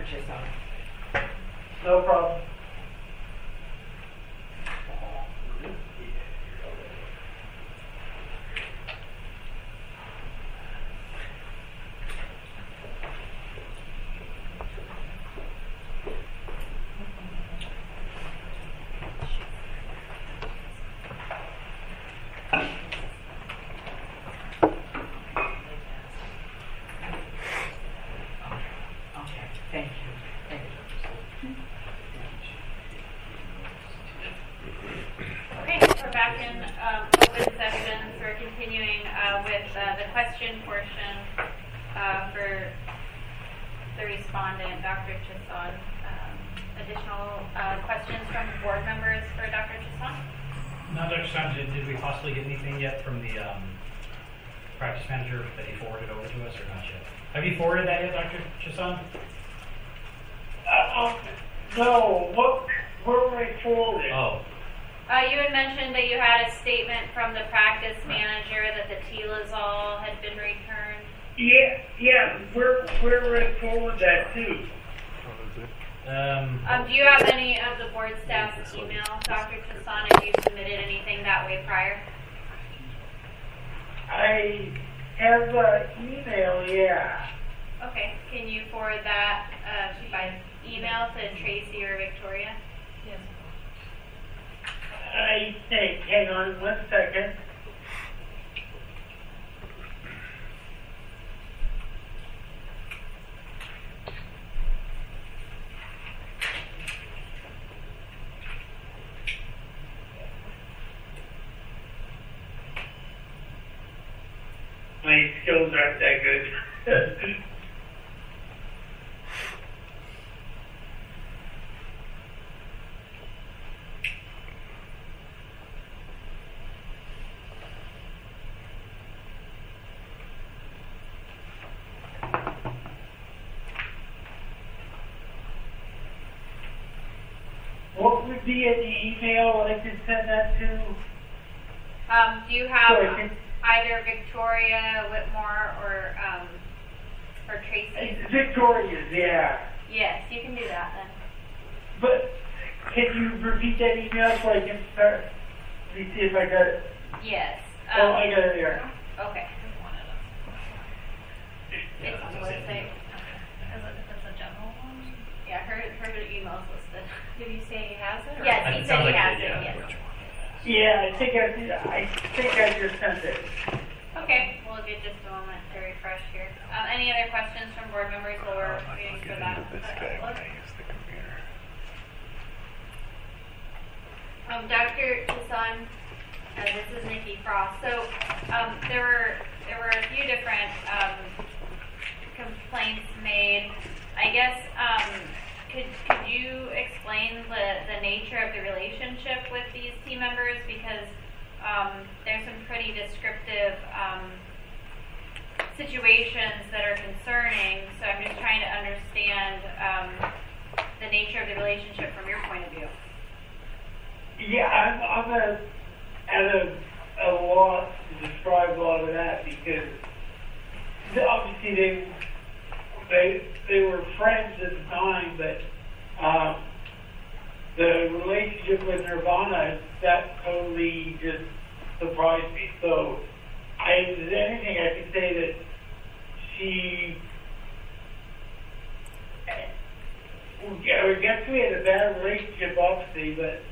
Dr. Chisholm. No problem. Okay, thank you. Thank you. Okay, we're back in open session. So we're continuing with the question portion for the respondent, Dr. Chisholm. Additional questions from board members for Dr. Chisholm? No, Dr. Chisholm, did we possibly get anything yet from the practice manager that he forwarded over to us, or not yet? Have you forwarded that yet, Dr. Chisholm? No. What were we forwarded? Oh. You had mentioned that you had a statement from the practice manager that the Tilazol had been returned. Yeah. Where were we forward that to? Do you have any of the board staff's email, Dr. Chisholm, if you submitted anything that way prior? I have email, yeah. Okay, can you forward that by email to Tracy or Victoria? Yes. I think, hang on 1 second. My skills aren't that good. What would be in the email I can send that to? Do you have Sorry, either Victoria Whitmore or Tracy? Victoria's, yeah. Yes, you can do that then. But can you repeat that email so I can start? Let me see if I got it. Yes. Oh, I got it there. Okay. Yeah, It's on the that's it. website. Is it a general one? Yeah, her email's listed. Did he say he has it? Or Yes, he It said sounds he like has it, it, yeah. yes. Yeah, I think I just sent it. Okay, we'll give just a moment to refresh here. Any other questions from board members while we're waiting for that? Dr. Chisholm, this is Nikki Frost. So there were a few different complaints made. I guess could you explain the nature of the relationship with these team members, because there's some pretty descriptive situations that are concerning. So I'm just trying to understand the nature of the relationship from your point of view. Yeah, I'm at a loss to describe a lot of that, because obviously they were friends at the time, but the relationship with Nirvana, that totally just surprised me. So if there's anything I could say that I guess we had a bad relationship, obviously, but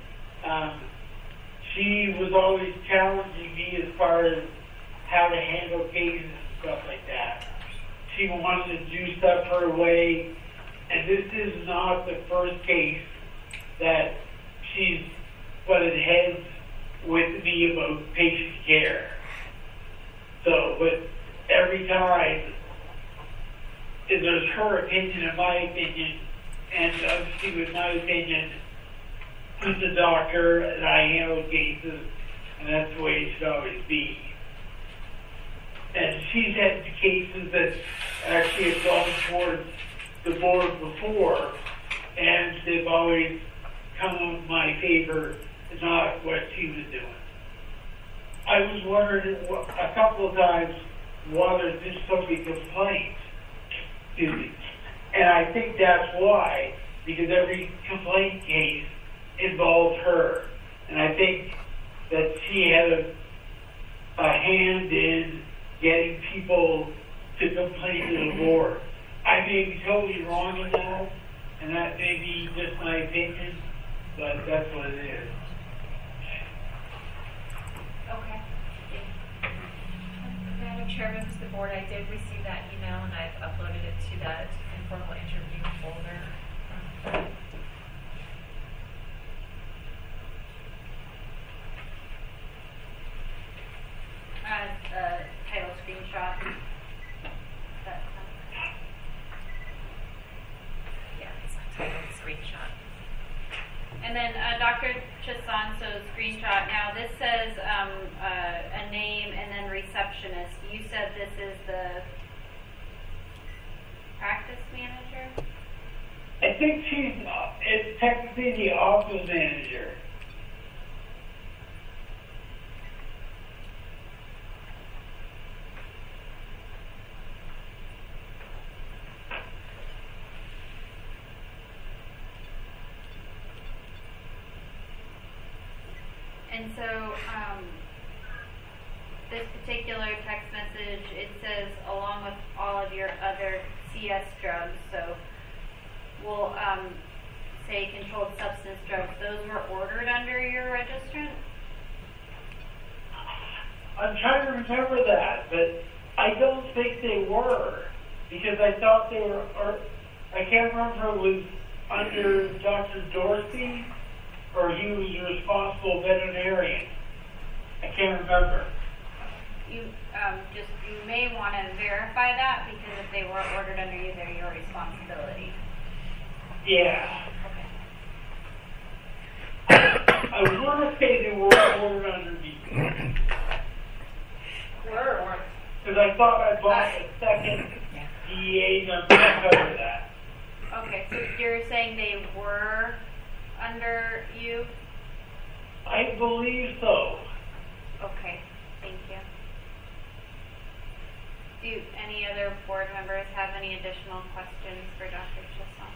she was always challenging me as far as how to handle cases and stuff like that. She wanted to do stuff her way, and this is not the first case that she's butted heads with me about patient care. So, but every time, there's her opinion and my opinion, and obviously with my opinion, with the doctor, and I handle cases, and that's the way it should always be. And she's had cases that actually have gone towards the board before, and they've always come in my favor, not what she was doing. I was wondering a couple of times why there's been so many complaints. Excuse me. And I think that's why, because every complaint case involved her. And I think that she had a hand in getting people to complain to the board. I may be totally wrong in that, and that may be just my opinion, but that's what it is. Okay. Madam Chair, members of the board, I did receive that email and I've uploaded it to that informal interview folder. Title screenshot. Yeah, it's a title screenshot. And then Dr. Chisanso's screenshot. Now this says a name and then receptionist. You said this is the practice manager? I think it's technically the office manager. And so this particular text message, it says along with all of your other CS drugs, so we'll say controlled substance drugs, those were ordered under your registrant? I'm trying to remember that, but I don't think they were, because I thought they were, or I can't remember if it was under Dr. Dorsey, or he was your responsible veterinarian. I can't remember. You you may want to verify that, because if they were ordered under you, they're your responsibility. Yeah. I want to say they were ordered under me. Were or weren't? Because I thought I bought a second DEA number to cover that. Okay, so you're saying they were under you? I believe so. Okay, thank you. Do any other board members have any additional questions for Dr. Chiasson?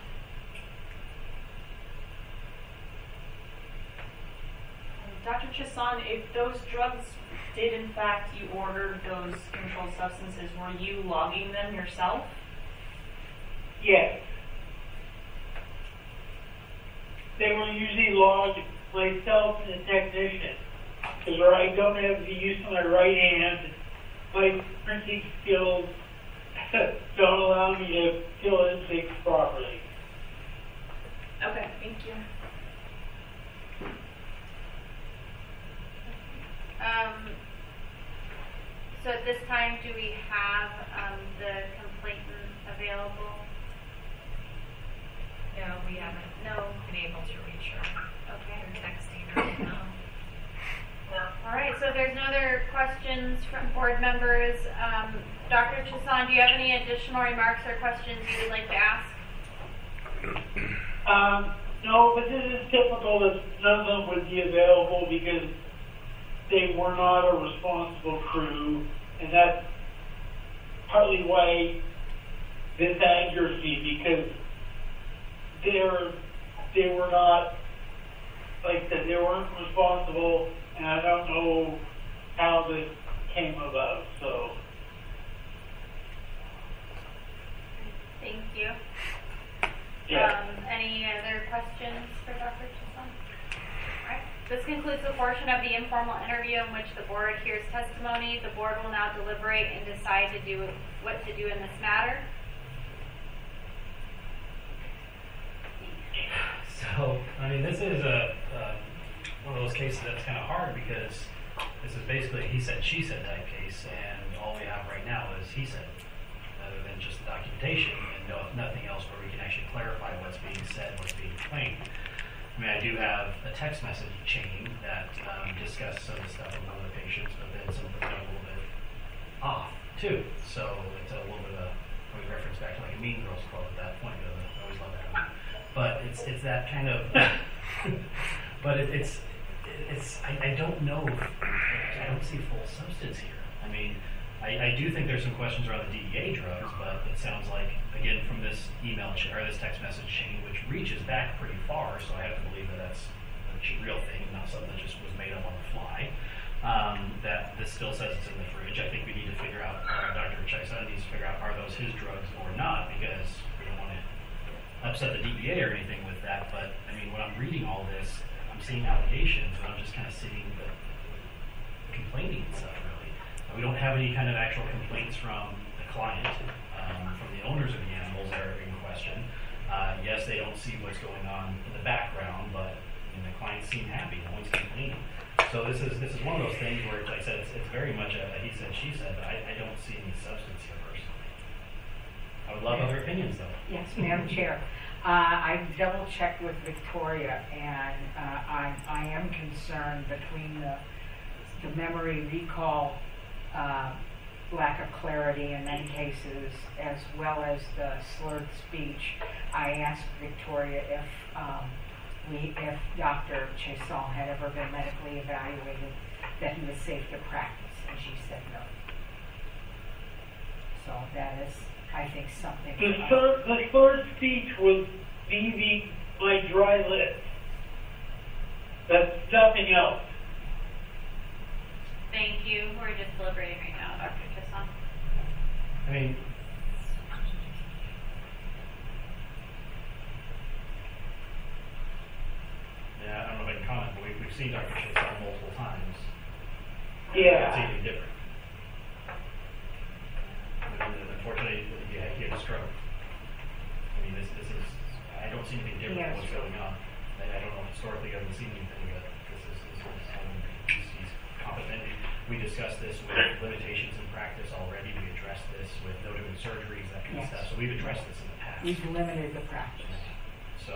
Dr. Chiasson, if those drugs did in fact you ordered those controlled substances, were you logging them yourself? Yes. They were usually logged myself and the technician. Because where I don't have the use of my right hand, my printing skills don't allow me to fill in things properly. Okay, thank you. So at this time, do we have the complainant available? No, we haven't been able to reach her. Okay. They're texting her now. All right, so if there's no other questions from board members, Dr. Chiasson, do you have any additional remarks or questions you would like to ask? No, but this is typical that none of them would be available because they were not a responsible crew, and that's partly why this angers me, because they were not, like I said, they weren't responsible, and I don't know how this came about, so. Thank you. Yeah. Any other questions for Dr. Chiasson? All right. This concludes the portion of the informal interview in which the board hears testimony. The board will now deliberate and decide what to do in this matter. So, I mean, this is one of those cases that's kind of hard because this is basically a he said, she said type case, and all we have right now is he said, other than just the documentation and nothing else where we can actually clarify what's being said, what's being claimed. I mean, I do have a text message chain that discusses some of the stuff with other patients, but then some of them are a little bit off, too. So it's a little bit of a reference back to like a Mean Girls Club at that point. I always love that one. But it's that kind of, but I don't know, I don't see full substance here. I mean, I do think there's some questions around the DEA drugs, but it sounds like, again, from this email or this text message chain, which reaches back pretty far, so I have to believe that that's a real thing, not something that just was made up on the fly. That this still says it's in the fridge. I think we need to figure out, Dr. Chiasson needs to figure out, are those his drugs or not, because we don't want to upset the DEA or anything with that. But I mean, when I'm reading all this, I'm seeing allegations, and I'm just kind of seeing the complaining and stuff, really. We don't have any kind of actual complaints from the client, from the owners of the animals that are in question. Yes, they don't see what's going on in the background, but the clients seem happy. No one's complaining. So this is one of those things where, like I said, it's very much a he said, she said, but I don't see any substance here personally. I would love other opinions, though. Yes, Madam Chair. I double checked with Victoria, and I am concerned between the memory recall lack of clarity in many cases, as well as the slurred speech. I asked Victoria if Dr. Chiasson had ever been medically evaluated, that he was safe to practice, and she said no. So that is, I think, something. The slurred speech was my dry lips. That's nothing else. Thank you. We're just deliberating right now, Dr. Chiasson. I mean, yeah, I don't know if I can comment, but we've seen Dr. Chiasson multiple times. Yeah. It's anything different. Unfortunately, he had a stroke. I mean, this is, I don't see anything different in what's going on. I don't know, historically, I haven't seen anything, but he's competent. We discussed this with limitations in practice already. We addressed this with no doing surgeries, that kind of stuff. So we've addressed this in the past. We've limited the practice. So.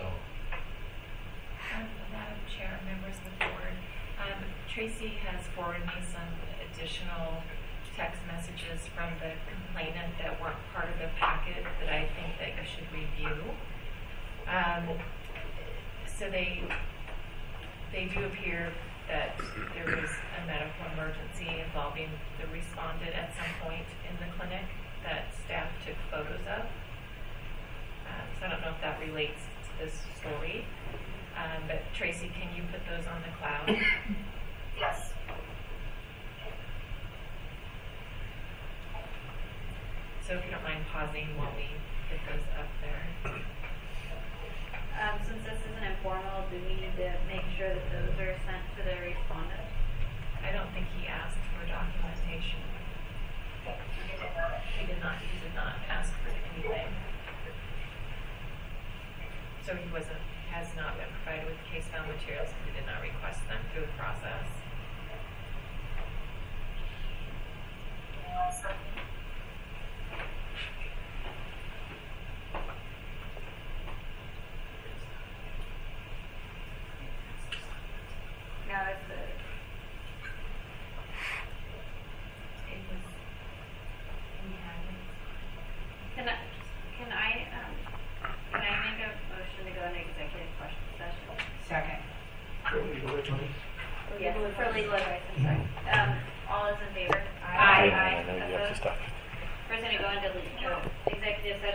Madam Chair, members of the board, Tracy has forwarded me some additional text messages from the complainant that weren't part of the packet that I think that you should review. So they do appear that there was a medical emergency involving the respondent at some point in the clinic that staff took photos of. So I don't know if that relates to this story. But Tracy, can you put those on the cloud? Yes. So if you don't mind pausing while we get those up there. Since this is an informal, do we need to make sure that those are sent to the respondent? I don't think he asked for documentation. He did not ask for anything. So he has not been provided with case file materials, and we did not request them through the process. Now, if the Can I make a motion to go into executive session? Second. Yes, for legal advice, I'm sorry. All those in favor? Aye. Opposed? We're going to go into executive session.